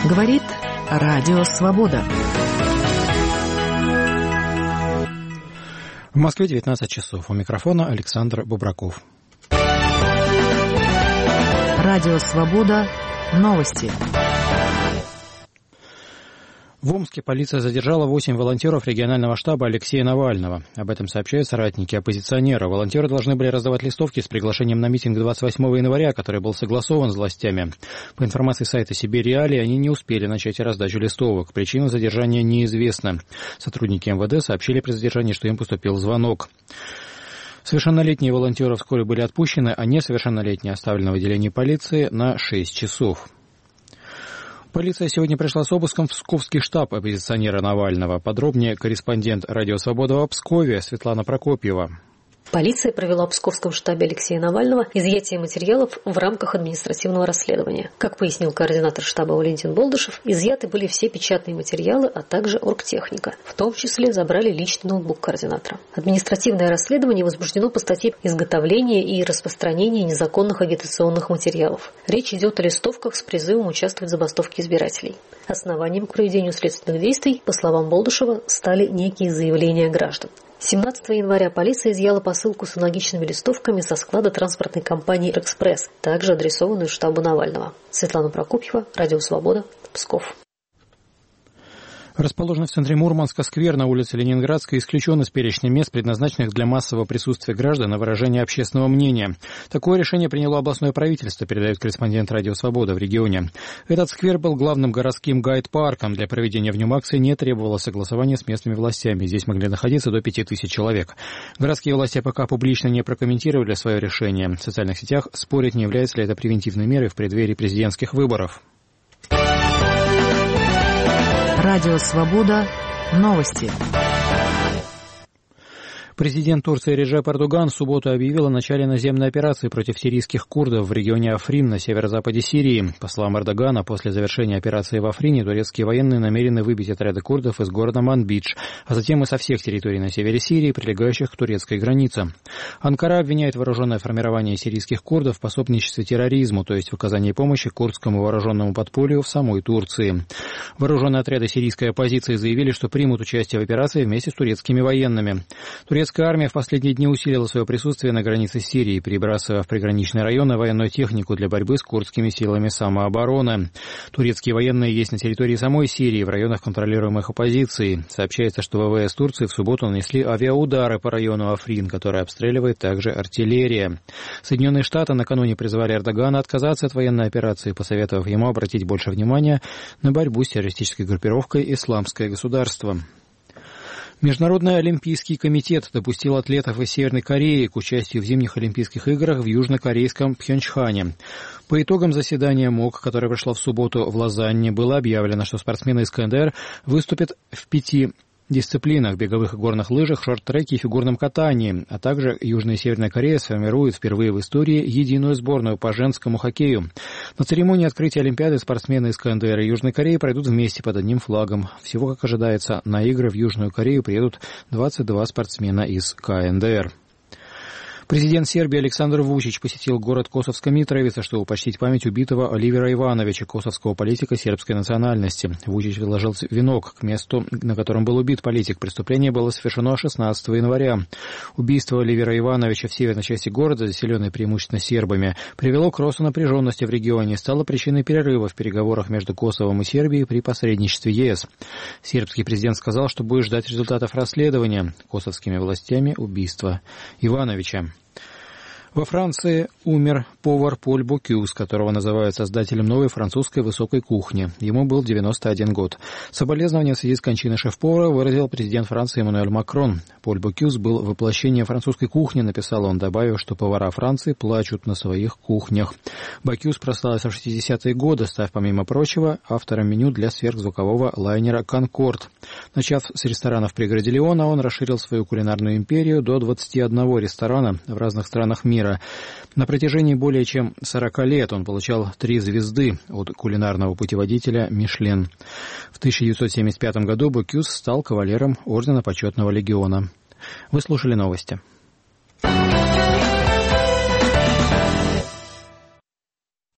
Говорит Радио Свобода. В Москве 19 часов. У микрофона Александр Бубраков. Радио Свобода. Новости. В Омске полиция задержала 8 волонтеров регионального штаба Алексея Навального. Об этом сообщают соратники оппозиционера. Волонтеры должны были раздавать листовки с приглашением на митинг 28 января, который был согласован с властями. По информации сайта Сибирь Реалии, они не успели начать раздачу листовок. Причина задержания неизвестна. Сотрудники МВД сообщили при задержании, что им поступил звонок. Совершеннолетние волонтеры вскоре были отпущены, а несовершеннолетние оставлены в отделении полиции на 6 часов. Полиция сегодня пришла с обыском в Псковский штаб оппозиционера Навального. Подробнее корреспондент «Радио Свобода» в Пскове Светлана Прокопьева. Полиция провела в Псковском штабе Алексея Навального изъятие материалов в рамках административного расследования. Как пояснил координатор штаба Валентин Болдышев, изъяты были все печатные материалы, а также оргтехника. В том числе забрали личный ноутбук координатора. Административное расследование возбуждено по статье «Изготовление и распространение незаконных агитационных материалов». Речь идет о листовках с призывом участвовать в забастовке избирателей. Основанием к проведению следственных действий, по словам Болдышева, стали некие заявления граждан. 17 января полиция изъяла посылку с аналогичными листовками со склада транспортной компании «Экспресс», также адресованную штабу Навального. Светлана Прокопьева, Радио Свобода, Псков. Расположенный в центре Мурманска сквер на улице Ленинградской исключен из перечня мест, предназначенных для массового присутствия граждан на выражение общественного мнения. Такое решение приняло областное правительство, передает корреспондент Радио Свобода в регионе. Этот сквер был главным городским гайд-парком. Для проведения в нем акции не требовалось согласования с местными властями. Здесь могли находиться до 5000 человек. Городские власти пока публично не прокомментировали свое решение. В социальных сетях спорят, не является ли это превентивной мерой в преддверии президентских выборов. Радио Свобода. Новости. Президент Турции Реджеп Эрдоган в субботу объявил о начале наземной операции против сирийских курдов в регионе Африн на северо-западе Сирии. По словам Эрдогана, после завершения операции в Африне турецкие военные намерены выбить отряды курдов из города Манбидж, а затем и со всех территорий на севере Сирии, прилегающих к турецкой границе. Анкара обвиняет вооруженное формирование сирийских курдов в пособничестве терроризму, то есть в оказании помощи курдскому вооруженному подполью в самой Турции. Вооруженные отряды сирийской оппозиции заявили, что примут участие в операции вместе с турецкими военными. Турецкая армия в последние дни усилила свое присутствие на границе Сирии, перебрасывая в приграничные районы военную технику для борьбы с курдскими силами самообороны. Турецкие военные есть на территории самой Сирии, в районах, контролируемых оппозицией. Сообщается, что ВВС Турции в субботу нанесли авиаудары по району Африн, который обстреливает также артиллерия. Соединенные Штаты накануне призвали Эрдогана отказаться от военной операции, посоветовав ему обратить больше внимания на борьбу с террористической группировкой «Исламское государство». Международный олимпийский комитет допустил атлетов из Северной Кореи к участию в зимних Олимпийских играх в южнокорейском Пхенчхане. По итогам заседания МОК, которое прошло в субботу в Лозанне, было объявлено, что спортсмены из КНДР выступят в 5 дисциплинах: беговых и горных лыжах, шорт-треке и фигурном катании, а также Южная и Северная Корея сформируют впервые в истории единую сборную по женскому хоккею. На церемонии открытия Олимпиады спортсмены из КНДР и Южной Кореи пройдут вместе под одним флагом. Всего, как ожидается, на игры в Южную Корею приедут 22 спортсмена из КНДР. Президент Сербии Александр Вучич посетил город Косовска Митровица, чтобы почтить память убитого Оливера Ивановича, косовского политика сербской национальности. Вучич предложил венок к месту, на котором был убит политик. Преступление было совершено 16 января. Убийство Оливера Ивановича в северной части города, заселенной преимущественно сербами, привело к росту напряженности в регионе и стало причиной перерыва в переговорах между Косовом и Сербией при посредничестве ЕС. Сербский президент сказал, что будет ждать результатов расследования косовскими властями убийства Ивановича. Во Франции умер повар Поль Бокюз, которого называют создателем новой французской высокой кухни. Ему был 91 год. Соболезнования в связи с кончиной шеф-повара выразил президент Франции Эммануэль Макрон. Поль Бокюз был воплощением французской кухни, написал он, добавив, что повара Франции плачут на своих кухнях. Бокюз прославился в 60-е годы, став, помимо прочего, автором меню для сверхзвукового лайнера «Конкорд». Начав с ресторанов в пригороде Лиона, он расширил свою кулинарную империю до 21 ресторана в разных странах мира. На протяжении более чем 40 лет он получал 3 звезды от кулинарного путеводителя «Мишлен». В 1975 году Бокюз стал кавалером Ордена Почетного Легиона. Вы слушали новости.